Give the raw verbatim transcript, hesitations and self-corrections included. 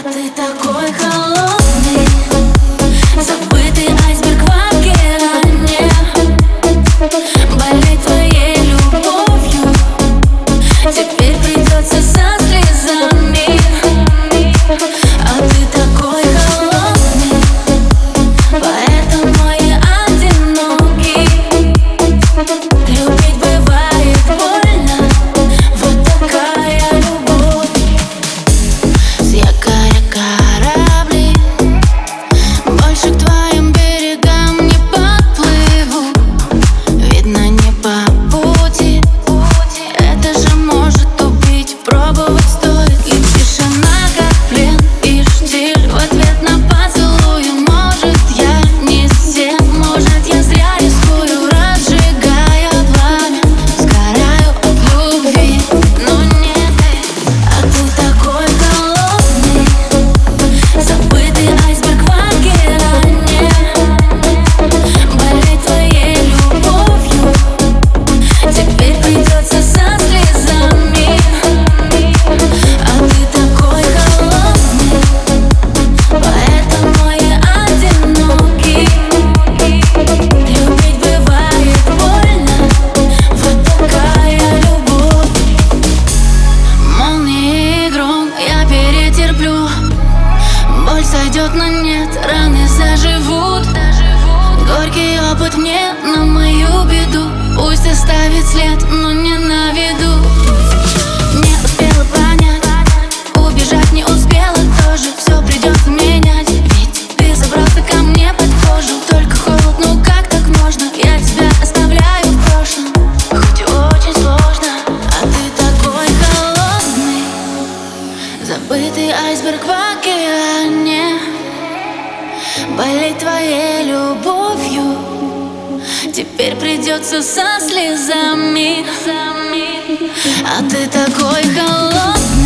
ты такой холодный, забытый айсберг в океане. Болеть твоей любовью теперь придется со слезами. А ты такой холодный, поэтому я одинокий. Любить бывает больно, вот такая любовь. С якоря корабли больше к твоим берегам не подплыву. Видно, не по пути, это же может убить. Пробовать стоит, и тишина как плен, и штиль в ответ на поцелуй. Может, я не с тем, может, я зря рискую, разжигая пламя, сгораю от любви, но не ты. А ты такой холодный, забытый айсберг в океане. Болеть твоей любовью теперь придется со слезами. А ты такой холодный, поэтому я одинокий. Любить бывает больно, вот такая любовь. Молнии и гром я перетерплю, боль сойдет на нет, раны заживут. Горький опыт мне на мою беду, пусть оставит след, но не на виду. Не успела понять, убежать не успела тоже, все придется менять. Ведь ты забрался ко мне под кожу, только холод, ну как так можно? Я тебя оставляю в прошлом, хоть и очень сложно. А ты такой холодный, забытый айсберг в океане. Болеть твоей любовью теперь придется со слезами. А ты такой холодный.